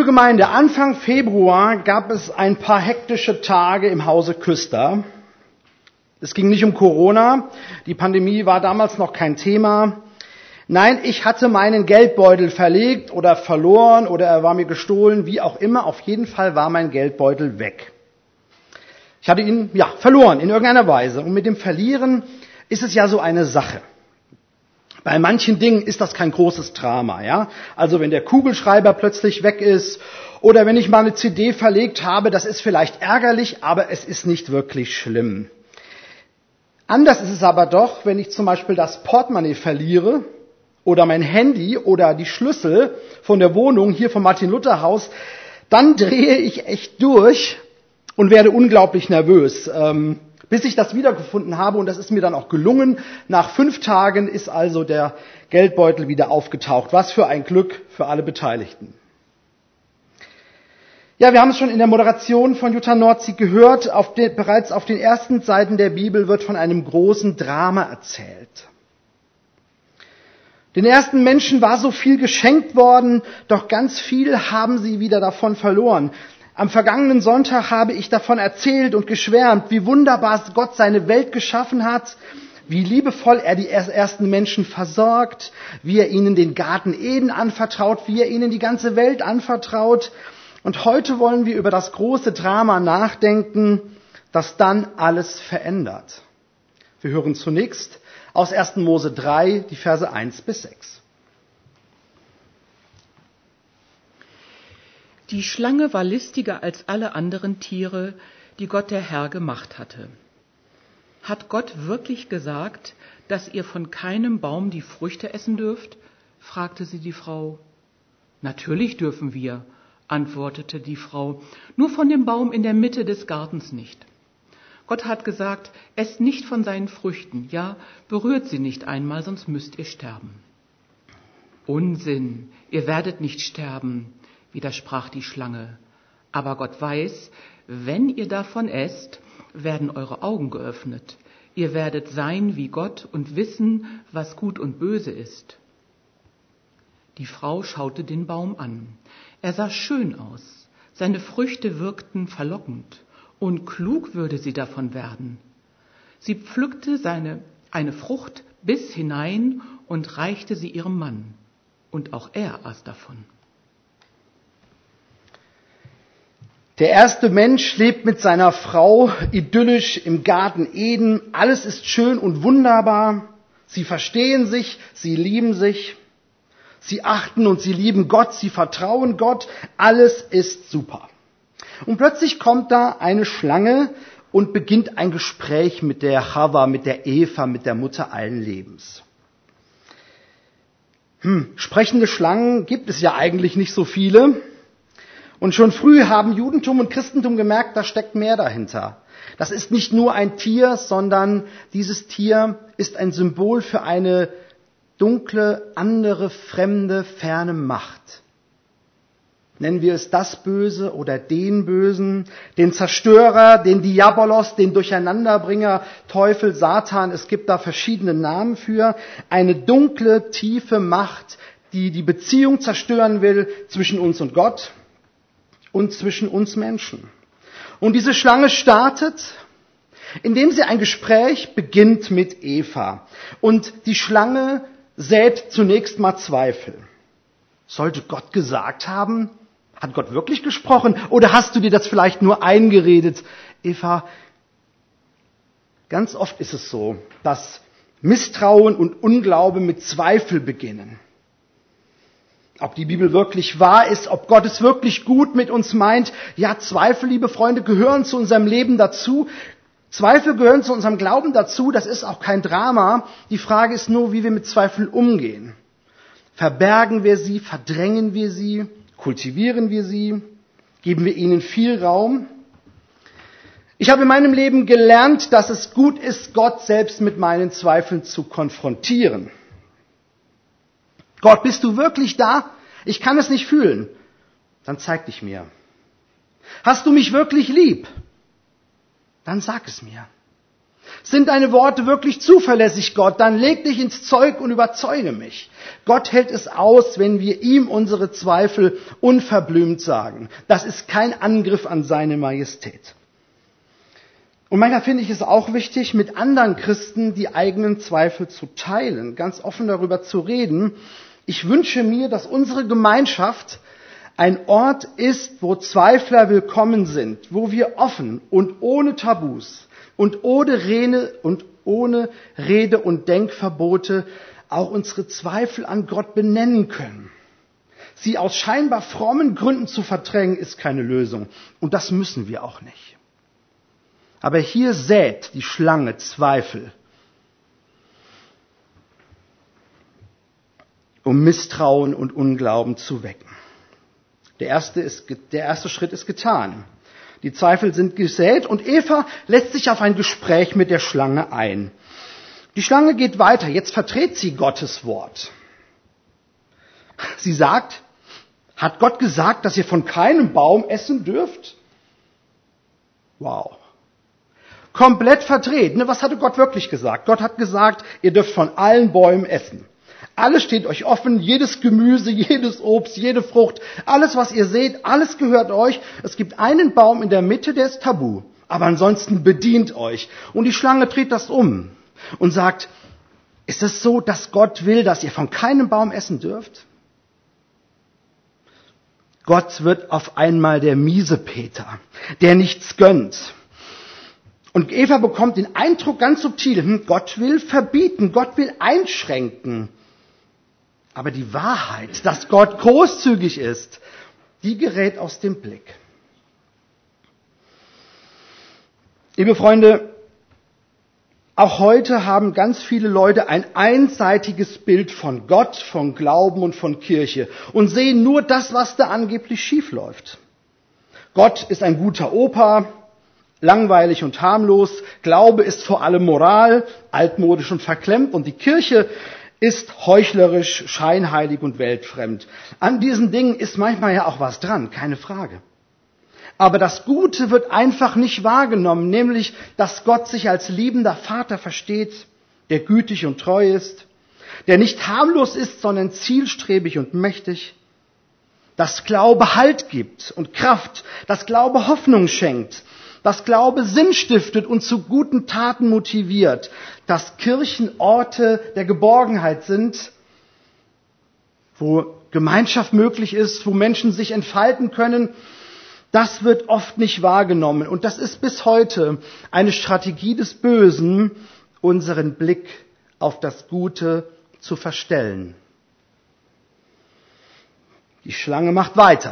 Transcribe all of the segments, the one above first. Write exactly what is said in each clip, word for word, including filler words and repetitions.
Gemeinde, Anfang Februar gab es ein paar hektische Tage im Hause Küster. Es ging nicht um Corona, die Pandemie war damals noch kein Thema. Nein, ich hatte meinen Geldbeutel verlegt oder verloren oder er war mir gestohlen, wie auch immer. Auf jeden Fall war mein Geldbeutel weg. Ich hatte ihn, ja, verloren in irgendeiner Weise. Und mit dem Verlieren ist es ja so eine Sache. Bei manchen Dingen ist das kein großes Drama, ja. Also wenn der Kugelschreiber plötzlich weg ist oder wenn ich mal eine C D verlegt habe, das ist vielleicht ärgerlich, aber es ist nicht wirklich schlimm. Anders ist es aber doch, wenn ich zum Beispiel das Portemonnaie verliere oder mein Handy oder die Schlüssel von der Wohnung hier vom Martin-Luther-Haus, dann drehe ich echt durch und werde unglaublich nervös, ähm, bis ich das wiedergefunden habe. Und das ist mir dann auch gelungen. Nach fünf Tagen ist also der Geldbeutel wieder aufgetaucht. Was für ein Glück für alle Beteiligten. Ja, wir haben es schon in der Moderation von Jutta Nordzig gehört. Auf den, bereits auf den ersten Seiten der Bibel wird von einem großen Drama erzählt. Den ersten Menschen war so viel geschenkt worden, doch ganz viel haben sie wieder davon verloren. Am vergangenen Sonntag habe ich davon erzählt und geschwärmt, wie wunderbar Gott seine Welt geschaffen hat, wie liebevoll er die ersten Menschen versorgt, wie er ihnen den Garten Eden anvertraut, wie er ihnen die ganze Welt anvertraut. Und heute wollen wir über das große Drama nachdenken, das dann alles verändert. Wir hören zunächst aus ersten Mose drei, die Verse eins bis sechs. Die Schlange war listiger als alle anderen Tiere, die Gott der Herr gemacht hatte. Hat Gott wirklich gesagt, dass ihr von keinem Baum die Früchte essen dürft? Fragte sie die Frau. Natürlich dürfen wir, antwortete die Frau, nur von dem Baum in der Mitte des Gartens nicht. Gott hat gesagt, esst nicht von seinen Früchten, ja, berührt sie nicht einmal, sonst müsst ihr sterben. Unsinn, ihr werdet nicht sterben, widersprach die Schlange. Aber Gott weiß, wenn ihr davon esst, werden eure Augen geöffnet. Ihr werdet sein wie Gott und wissen, was gut und böse ist. Die Frau schaute den Baum an. Er sah schön aus. Seine Früchte wirkten verlockend. Und klug würde sie davon werden. Sie pflückte seine, eine Frucht bis hinein und reichte sie ihrem Mann. Und auch er aß davon. Der erste Mensch lebt mit seiner Frau idyllisch im Garten Eden. Alles ist schön und wunderbar. Sie verstehen sich, sie lieben sich. Sie achten und sie lieben Gott, sie vertrauen Gott. Alles ist super. Und plötzlich kommt da eine Schlange und beginnt ein Gespräch mit der Chava, mit der Eva, mit der Mutter allen Lebens. Hm, sprechende Schlangen gibt es ja eigentlich nicht so viele. Und schon früh haben Judentum und Christentum gemerkt, da steckt mehr dahinter. Das ist nicht nur ein Tier, sondern dieses Tier ist ein Symbol für eine dunkle, andere, fremde, ferne Macht. Nennen wir es das Böse oder den Bösen, den Zerstörer, den Diabolos, den Durcheinanderbringer, Teufel, Satan. Es gibt da verschiedene Namen für. Eine dunkle, tiefe Macht, die die Beziehung zerstören will zwischen uns und Gott und zwischen uns Menschen. Und diese Schlange startet, indem sie ein Gespräch beginnt mit Eva. Und die Schlange sät zunächst mal Zweifel. Sollte Gott gesagt haben? Hat Gott wirklich gesprochen? Oder hast du dir das vielleicht nur eingeredet? Eva, ganz oft ist es so, dass Misstrauen und Unglaube mit Zweifel beginnen. Ob die Bibel wirklich wahr ist, ob Gott es wirklich gut mit uns meint. Ja, Zweifel, liebe Freunde, gehören zu unserem Leben dazu. Zweifel gehören zu unserem Glauben dazu. Das ist auch kein Drama. Die Frage ist nur, wie wir mit Zweifeln umgehen. Verbergen wir sie, verdrängen wir sie, kultivieren wir sie, geben wir ihnen viel Raum. Ich habe in meinem Leben gelernt, dass es gut ist, Gott selbst mit meinen Zweifeln zu konfrontieren. Gott, bist du wirklich da? Ich kann es nicht fühlen. Dann zeig dich mir. Hast du mich wirklich lieb? Dann sag es mir. Sind deine Worte wirklich zuverlässig, Gott? Dann leg dich ins Zeug und überzeuge mich. Gott hält es aus, wenn wir ihm unsere Zweifel unverblümt sagen. Das ist kein Angriff an seine Majestät. Und manchmal finde ich es auch wichtig, mit anderen Christen die eigenen Zweifel zu teilen, ganz offen darüber zu reden. Ich wünsche mir, dass unsere Gemeinschaft ein Ort ist, wo Zweifler willkommen sind, wo wir offen und ohne Tabus und ohne Rede und ohne Rede und Denkverbote auch unsere Zweifel an Gott benennen können. Sie aus scheinbar frommen Gründen zu verdrängen, ist keine Lösung. Und das müssen wir auch nicht. Aber hier sät die Schlange Zweifel, um Misstrauen und Unglauben zu wecken. Der erste, ist, der erste Schritt ist getan. Die Zweifel sind gesät und Eva lässt sich auf ein Gespräch mit der Schlange ein. Die Schlange geht weiter. Jetzt vertritt sie Gottes Wort. Sie sagt, hat Gott gesagt, dass ihr von keinem Baum essen dürft? Wow. Komplett verdreht. Ne, was hatte Gott wirklich gesagt? Gott hat gesagt, ihr dürft von allen Bäumen essen. Alles steht euch offen, jedes Gemüse, jedes Obst, jede Frucht, alles, was ihr seht, alles gehört euch. Es gibt einen Baum in der Mitte, der ist tabu. Aber ansonsten bedient euch. Und die Schlange dreht das um und sagt, ist es so, dass Gott will, dass ihr von keinem Baum essen dürft? Gott wird auf einmal der Miesepeter, der nichts gönnt. Und Eva bekommt den Eindruck ganz subtil, hm, Gott will verbieten, Gott will einschränken. Aber die Wahrheit, dass Gott großzügig ist, die gerät aus dem Blick. Liebe Freunde, auch heute haben ganz viele Leute ein einseitiges Bild von Gott, von Glauben und von Kirche und sehen nur das, was da angeblich schief läuft. Gott ist ein guter Opa, langweilig und harmlos. Glaube ist vor allem Moral, altmodisch und verklemmt. Und die Kirche ist heuchlerisch, scheinheilig und weltfremd. An diesen Dingen ist manchmal ja auch was dran, keine Frage. Aber das Gute wird einfach nicht wahrgenommen, nämlich, dass Gott sich als liebender Vater versteht, der gütig und treu ist, der nicht harmlos ist, sondern zielstrebig und mächtig, dass Glaube Halt gibt und Kraft, dass Glaube Hoffnung schenkt, dass Glaube Sinn stiftet und zu guten Taten motiviert, dass Kirchen Orte der Geborgenheit sind, wo Gemeinschaft möglich ist, wo Menschen sich entfalten können. Das wird oft nicht wahrgenommen. Und das ist bis heute eine Strategie des Bösen, unseren Blick auf das Gute zu verstellen. Die Schlange macht weiter.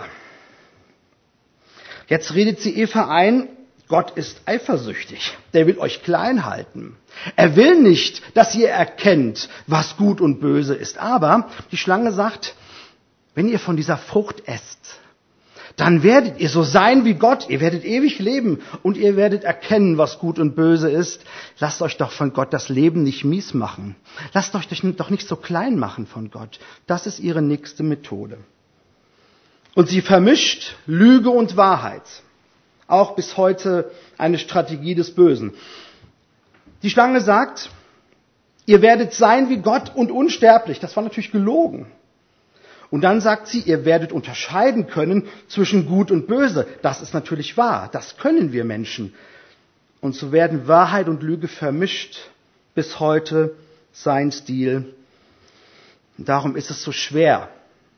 Jetzt redet sie Eva ein, Gott ist eifersüchtig. Der will euch klein halten. Er will nicht, dass ihr erkennt, was gut und böse ist. Aber die Schlange sagt, wenn ihr von dieser Frucht esst, dann werdet ihr so sein wie Gott. Ihr werdet ewig leben und ihr werdet erkennen, was gut und böse ist. Lasst euch doch von Gott das Leben nicht mies machen. Lasst euch doch nicht so klein machen von Gott. Das ist ihre nächste Methode. Und sie vermischt Lüge und Wahrheit. Auch bis heute eine Strategie des Bösen. Die Schlange sagt, ihr werdet sein wie Gott und unsterblich. Das war natürlich gelogen. Und dann sagt sie, ihr werdet unterscheiden können zwischen Gut und Böse. Das ist natürlich wahr. Das können wir Menschen. Und so werden Wahrheit und Lüge vermischt. Bis heute sein Stil. Und darum ist es so schwer,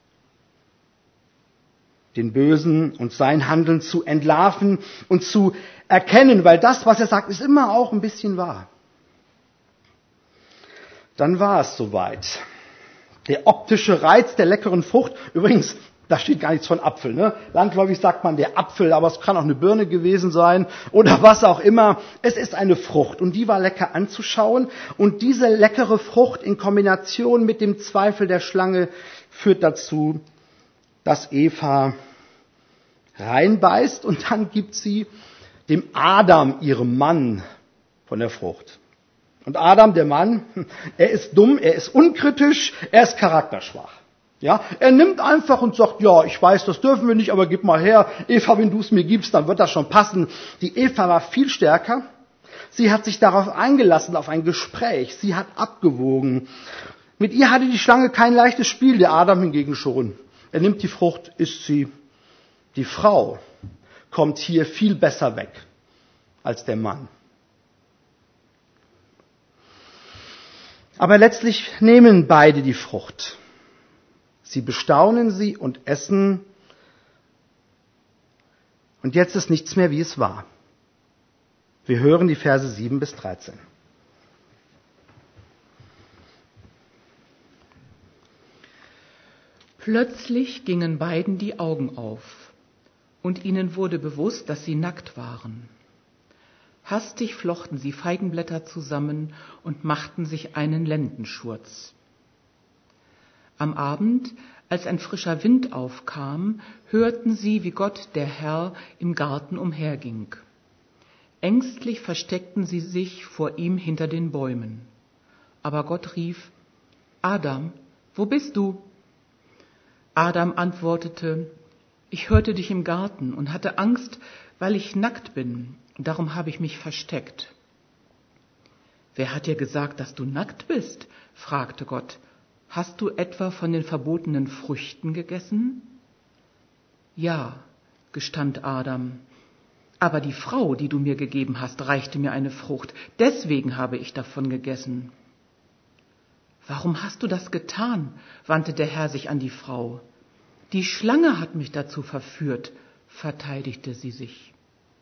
den Bösen und sein Handeln zu entlarven und zu erkennen, weil das, was er sagt, ist immer auch ein bisschen wahr. Dann war es soweit. Der optische Reiz der leckeren Frucht, übrigens, da steht gar nichts von Apfel, ne? Landläufig sagt man der Apfel, aber es kann auch eine Birne gewesen sein oder was auch immer. Es ist eine Frucht und die war lecker anzuschauen und diese leckere Frucht in Kombination mit dem Zweifel der Schlange führt dazu, dass Eva reinbeißt und dann gibt sie dem Adam, ihrem Mann, von der Frucht. Und Adam, der Mann, er ist dumm, er ist unkritisch, er ist charakterschwach. Ja, er nimmt einfach und sagt, ja, ich weiß, das dürfen wir nicht, aber gib mal her. Eva, wenn du es mir gibst, dann wird das schon passen. Die Eva war viel stärker. Sie hat sich darauf eingelassen, auf ein Gespräch. Sie hat abgewogen. Mit ihr hatte die Schlange kein leichtes Spiel, der Adam hingegen schon. Er nimmt die Frucht, isst sie. Die Frau kommt hier viel besser weg als der Mann. Aber letztlich nehmen beide die Frucht. Sie bestaunen sie und essen. Und jetzt ist nichts mehr, wie es war. Wir hören die Verse sieben bis dreizehn. Plötzlich gingen beiden die Augen auf, und ihnen wurde bewusst, dass sie nackt waren. Hastig flochten sie Feigenblätter zusammen und machten sich einen Lendenschurz. Am Abend, als ein frischer Wind aufkam, hörten sie, wie Gott, der Herr, im Garten umherging. Ängstlich versteckten sie sich vor ihm hinter den Bäumen. Aber Gott rief: Adam, wo bist du? Adam antwortete: Ich hörte dich im Garten und hatte Angst, weil ich nackt bin. Darum habe ich mich versteckt. Wer hat dir gesagt, dass du nackt bist? Fragte Gott. Hast du etwa von den verbotenen Früchten gegessen? Ja, gestand Adam. Aber die Frau, die du mir gegeben hast, reichte mir eine Frucht. Deswegen habe ich davon gegessen. Warum hast du das getan? Wandte der Herr sich an die Frau. Die Schlange hat mich dazu verführt, verteidigte sie sich.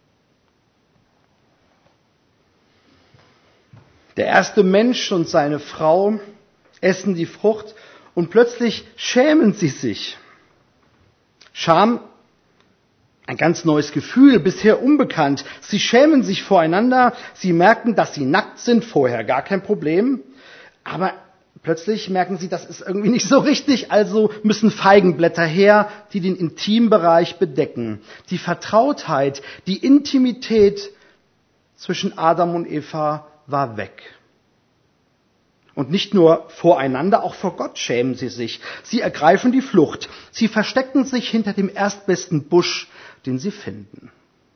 Der erste Mensch und seine Frau essen die Frucht und plötzlich schämen sie sich. Scham, ein ganz neues Gefühl, bisher unbekannt. Sie schämen sich voreinander, sie merken, dass sie nackt sind, vorher gar kein Problem. Aber plötzlich merken sie, das ist irgendwie nicht so richtig, also müssen Feigenblätter her, die den Intimbereich bedecken. Die Vertrautheit, die Intimität zwischen Adam und Eva war weg. Und nicht nur voreinander, auch vor Gott schämen sie sich. Sie ergreifen die Flucht. Sie verstecken sich hinter dem erstbesten Busch, den sie finden.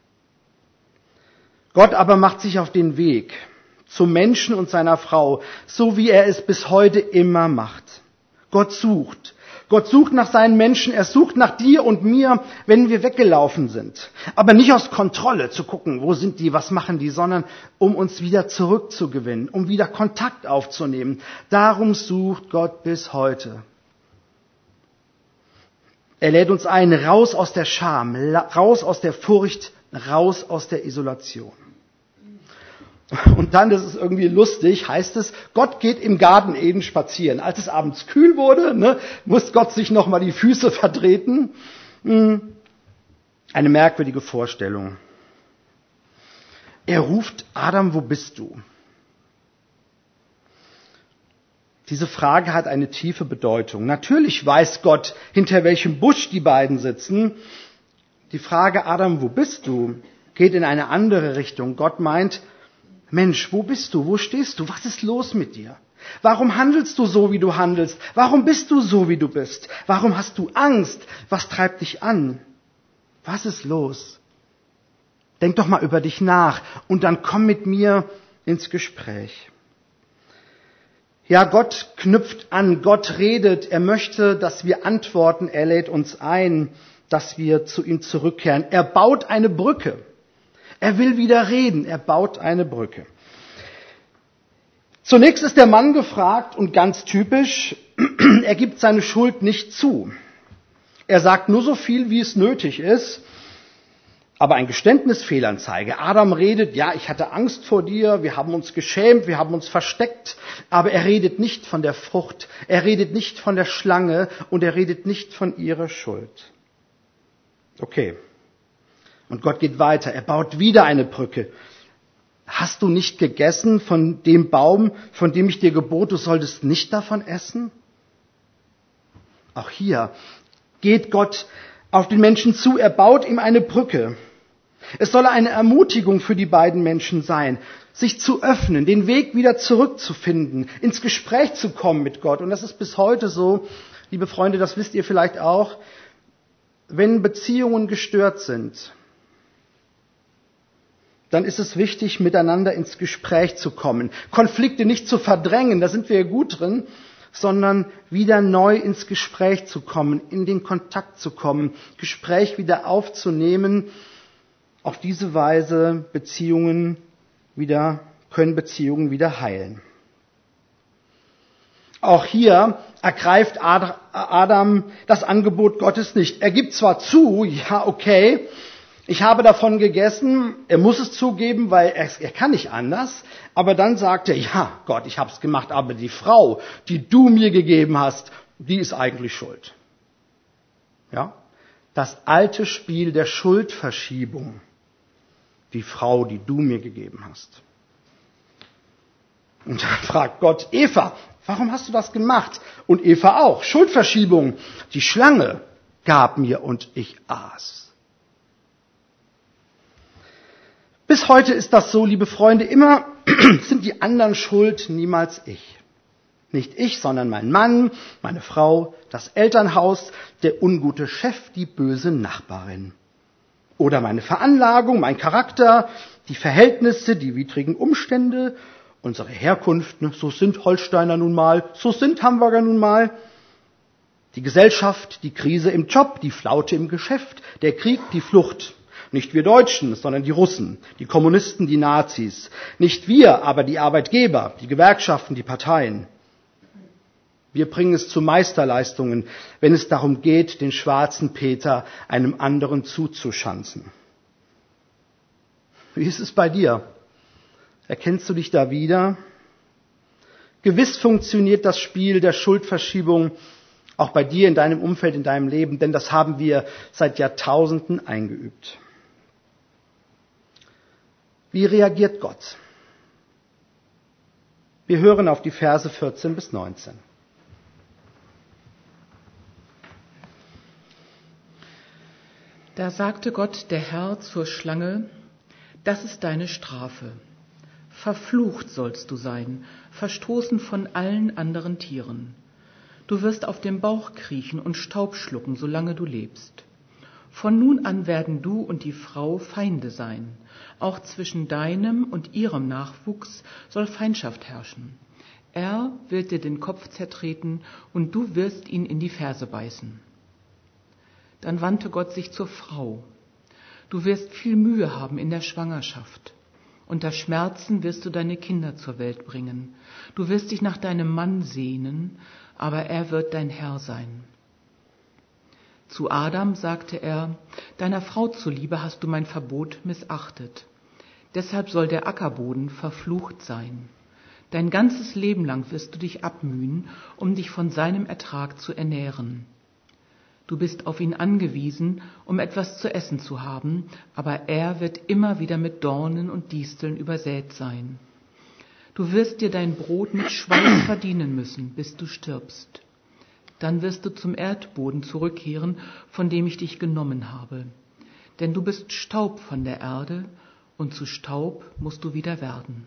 Gott aber macht sich auf den Weg zum Menschen und seiner Frau, so wie er es bis heute immer macht. Gott sucht. Gott sucht nach seinen Menschen, er sucht nach dir und mir, wenn wir weggelaufen sind. Aber nicht aus Kontrolle zu gucken, wo sind die, was machen die, sondern um uns wieder zurückzugewinnen, um wieder Kontakt aufzunehmen. Darum sucht Gott bis heute. Er lädt uns ein, raus aus der Scham, raus aus der Furcht, raus aus der Isolation. Und dann, das ist irgendwie lustig, heißt es, Gott geht im Garten Eden spazieren. Als es abends kühl wurde, ne, muss Gott sich nochmal die Füße vertreten. Eine merkwürdige Vorstellung. Er ruft: Adam, wo bist du? Diese Frage hat eine tiefe Bedeutung. Natürlich weiß Gott, hinter welchem Busch die beiden sitzen. Die Frage: Adam, wo bist du? Geht in eine andere Richtung. Gott meint: Mensch, wo bist du? Wo stehst du? Was ist los mit dir? Warum handelst du so, wie du handelst? Warum bist du so, wie du bist? Warum hast du Angst? Was treibt dich an? Was ist los? Denk doch mal über dich nach und dann komm mit mir ins Gespräch. Ja, Gott knüpft an, Gott redet, er möchte, dass wir antworten, er lädt uns ein, dass wir zu ihm zurückkehren. Er baut eine Brücke. Er will wieder reden, er baut eine Brücke. Zunächst ist der Mann gefragt und ganz typisch, er gibt seine Schuld nicht zu. Er sagt nur so viel, wie es nötig ist, aber ein Geständnis, Fehlanzeige. Adam redet: Ja, ich hatte Angst vor dir, wir haben uns geschämt, wir haben uns versteckt, aber er redet nicht von der Frucht, er redet nicht von der Schlange und er redet nicht von ihrer Schuld. Okay. Und Gott geht weiter, er baut wieder eine Brücke. Hast du nicht gegessen von dem Baum, von dem ich dir gebot, du solltest nicht davon essen? Auch hier geht Gott auf den Menschen zu, er baut ihm eine Brücke. Es soll eine Ermutigung für die beiden Menschen sein, sich zu öffnen, den Weg wieder zurückzufinden, ins Gespräch zu kommen mit Gott. Und das ist bis heute so, liebe Freunde, das wisst ihr vielleicht auch, wenn Beziehungen gestört sind, dann ist es wichtig, miteinander ins Gespräch zu kommen. Konflikte nicht zu verdrängen, da sind wir ja gut drin, sondern wieder neu ins Gespräch zu kommen, in den Kontakt zu kommen, Gespräch wieder aufzunehmen. Auf diese Weise Beziehungen wieder, können Beziehungen wieder heilen. Auch hier ergreift Adam das Angebot Gottes nicht. Er gibt zwar zu, ja okay, ich habe davon gegessen, er muss es zugeben, weil er, er kann nicht anders, aber dann sagt er, ja Gott, ich habe es gemacht, aber die Frau, die du mir gegeben hast, die ist eigentlich schuld. Ja? Das alte Spiel der Schuldverschiebung, die Frau, die du mir gegeben hast. Und dann fragt Gott Eva, warum hast du das gemacht? Und Eva auch, Schuldverschiebung, die Schlange gab mir und ich aß. Bis heute ist das so, liebe Freunde, immer sind die anderen schuld, niemals ich. Nicht ich, sondern mein Mann, meine Frau, das Elternhaus, der ungute Chef, die böse Nachbarin. Oder meine Veranlagung, mein Charakter, die Verhältnisse, die widrigen Umstände, unsere Herkunft, ne, so sind Holsteiner nun mal, so sind Hamburger nun mal. Die Gesellschaft, die Krise im Job, die Flaute im Geschäft, der Krieg, die Flucht. Nicht wir Deutschen, sondern die Russen, die Kommunisten, die Nazis. Nicht wir, aber die Arbeitgeber, die Gewerkschaften, die Parteien. Wir bringen es zu Meisterleistungen, wenn es darum geht, den schwarzen Peter einem anderen zuzuschanzen. Wie ist es bei dir? Erkennst du dich da wieder? Gewiss funktioniert das Spiel der Schuldverschiebung auch bei dir, in deinem Umfeld, in deinem Leben, denn das haben wir seit Jahrtausenden eingeübt. Wie reagiert Gott? Wir hören auf die Verse vierzehn bis neunzehn. Da sagte Gott, der Herr, zur Schlange, das ist deine Strafe. Verflucht sollst du sein, verstoßen von allen anderen Tieren. Du wirst auf dem Bauch kriechen und Staub schlucken, solange du lebst. Von nun an werden du und die Frau Feinde sein. Auch zwischen deinem und ihrem Nachwuchs soll Feindschaft herrschen. Er wird dir den Kopf zertreten und du wirst ihn in die Ferse beißen. Dann wandte Gott sich zur Frau. Du wirst viel Mühe haben in der Schwangerschaft. Unter Schmerzen wirst du deine Kinder zur Welt bringen. Du wirst dich nach deinem Mann sehnen, aber er wird dein Herr sein. Zu Adam sagte er, deiner Frau zuliebe hast du mein Verbot missachtet. Deshalb soll der Ackerboden verflucht sein. Dein ganzes Leben lang wirst du dich abmühen, um dich von seinem Ertrag zu ernähren. Du bist auf ihn angewiesen, um etwas zu essen zu haben, aber er wird immer wieder mit Dornen und Disteln übersät sein. Du wirst dir dein Brot mit Schweiß verdienen müssen, bis du stirbst. Dann wirst du zum Erdboden zurückkehren, von dem ich dich genommen habe. Denn du bist Staub von der Erde, und zu Staub musst du wieder werden.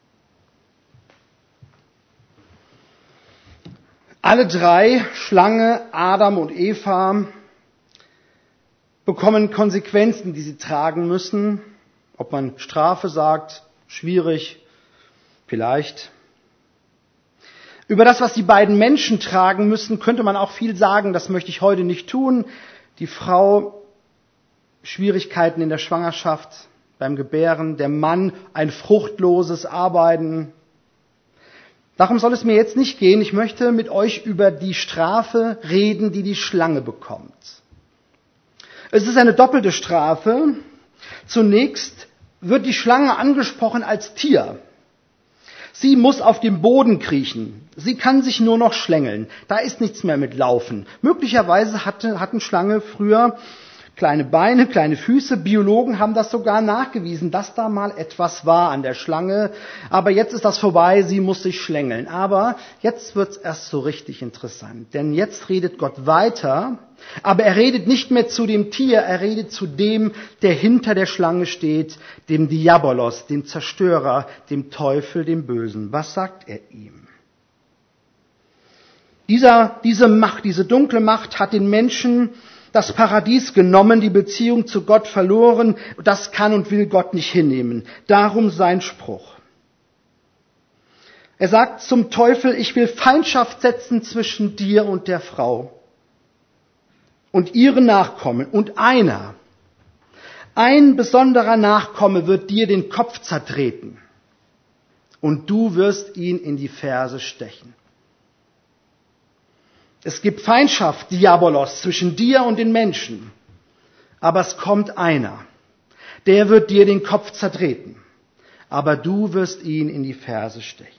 Alle drei, Schlange, Adam und Eva, bekommen Konsequenzen, die sie tragen müssen. Ob man Strafe sagt, schwierig, vielleicht. Über das, was die beiden Menschen tragen müssen, könnte man auch viel sagen. Das möchte ich heute nicht tun. Die Frau, Schwierigkeiten in der Schwangerschaft, beim Gebären. Der Mann, ein fruchtloses Arbeiten. Darum soll es mir jetzt nicht gehen. Ich möchte mit euch über die Strafe reden, die die Schlange bekommt. Es ist eine doppelte Strafe. Zunächst wird die Schlange angesprochen als Tier. Sie muss auf dem Boden kriechen. Sie kann sich nur noch schlängeln. Da ist nichts mehr mit Laufen. Möglicherweise hatte, hatten Schlange früher kleine Beine, kleine Füße. Biologen haben das sogar nachgewiesen, dass da mal etwas war an der Schlange. Aber jetzt ist das vorbei, sie muss sich schlängeln. Aber jetzt wird's erst so richtig interessant. Denn jetzt redet Gott weiter. Aber er redet nicht mehr zu dem Tier, er redet zu dem, der hinter der Schlange steht, dem Diabolos, dem Zerstörer, dem Teufel, dem Bösen. Was sagt er ihm? Dieser, diese Macht, diese dunkle Macht hat den Menschen das Paradies genommen, die Beziehung zu Gott verloren. Das kann und will Gott nicht hinnehmen. Darum sein Spruch. Er sagt zum Teufel, ich will Feindschaft setzen zwischen dir und der Frau und ihren Nachkommen. Und einer, ein besonderer Nachkomme wird dir den Kopf zertreten und du wirst ihn in die Ferse stechen. Es gibt Feindschaft, Diabolos, zwischen dir und den Menschen. Aber es kommt einer, der wird dir den Kopf zertreten, aber du wirst ihn in die Ferse stechen.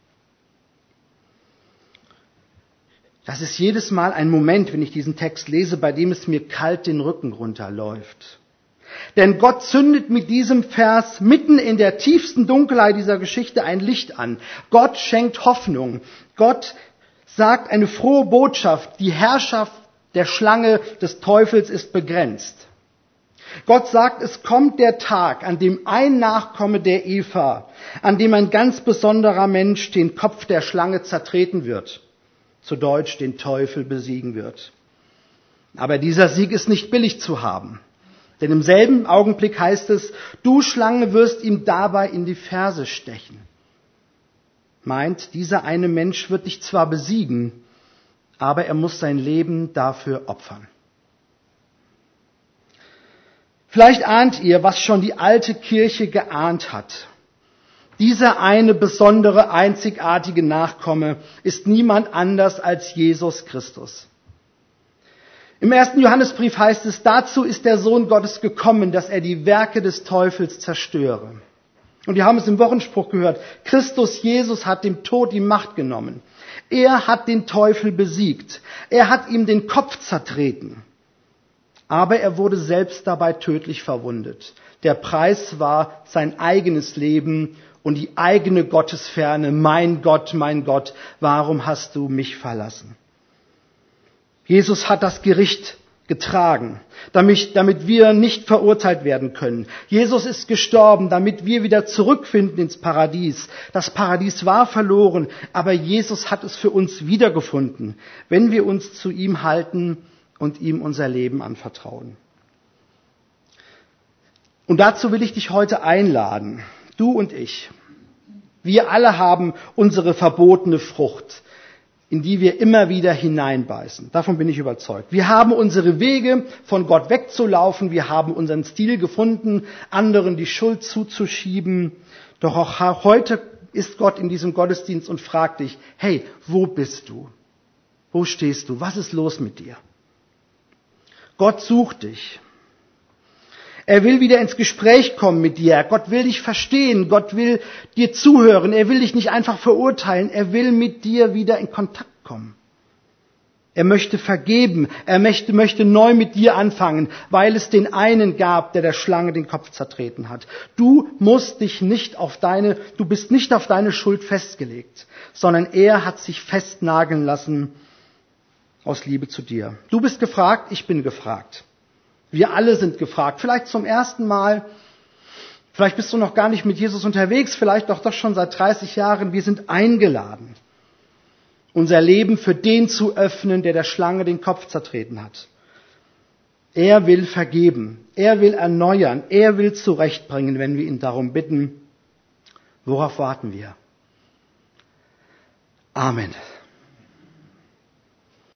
Das ist jedes Mal ein Moment, wenn ich diesen Text lese, bei dem es mir kalt den Rücken runterläuft. Denn Gott zündet mit diesem Vers mitten in der tiefsten Dunkelheit dieser Geschichte ein Licht an. Gott schenkt Hoffnung. Gott sagt eine frohe Botschaft. Die Herrschaft der Schlange des Teufels ist begrenzt. Gott sagt, es kommt der Tag, an dem ein Nachkomme der Eva, an dem ein ganz besonderer Mensch den Kopf der Schlange zertreten wird. Zu Deutsch den Teufel besiegen wird. Aber dieser Sieg ist nicht billig zu haben. Denn im selben Augenblick heißt es, du Schlange wirst ihm dabei in die Ferse stechen. Meint, dieser eine Mensch wird dich zwar besiegen, aber er muss sein Leben dafür opfern. Vielleicht ahnt ihr, was schon die alte Kirche geahnt hat. Dieser eine besondere, einzigartige Nachkomme ist niemand anders als Jesus Christus. Im ersten Johannesbrief heißt es, dazu ist der Sohn Gottes gekommen, dass er die Werke des Teufels zerstöre. Und wir haben es im Wochenspruch gehört, Christus Jesus hat dem Tod die Macht genommen. Er hat den Teufel besiegt. Er hat ihm den Kopf zertreten. Aber er wurde selbst dabei tödlich verwundet. Der Preis war sein eigenes Leben und die eigene Gottesferne. Mein Gott, mein Gott, warum hast du mich verlassen? Jesus hat das Gericht getragen, damit, damit wir nicht verurteilt werden können. Jesus ist gestorben, damit wir wieder zurückfinden ins Paradies. Das Paradies war verloren, aber Jesus hat es für uns wiedergefunden, wenn wir uns zu ihm halten und ihm unser Leben anvertrauen. Und dazu will ich dich heute einladen, du und ich. Wir alle haben unsere verbotene Frucht, in die wir immer wieder hineinbeißen. Davon bin ich überzeugt. Wir haben unsere Wege, von Gott wegzulaufen. Wir haben unseren Stil gefunden, anderen die Schuld zuzuschieben. Doch auch heute ist Gott in diesem Gottesdienst und fragt dich, hey, wo bist du? Wo stehst du? Was ist los mit dir? Gott sucht dich. Er will wieder ins Gespräch kommen mit dir. Gott will dich verstehen. Gott will dir zuhören. Er will dich nicht einfach verurteilen. Er will mit dir wieder in Kontakt kommen. Er möchte vergeben. Er möchte, möchte neu mit dir anfangen, weil es den einen gab, der der Schlange den Kopf zertreten hat. Du musst dich nicht auf deine, du bist nicht auf deine Schuld festgelegt, sondern er hat sich festnageln lassen aus Liebe zu dir. Du bist gefragt, ich bin gefragt. Wir alle sind gefragt, vielleicht zum ersten Mal, vielleicht bist du noch gar nicht mit Jesus unterwegs, vielleicht doch doch schon seit dreißig Jahren. Wir sind eingeladen, unser Leben für den zu öffnen, der der Schlange den Kopf zertreten hat. Er will vergeben, er will erneuern, er will zurechtbringen, wenn wir ihn darum bitten. Worauf warten wir? Amen.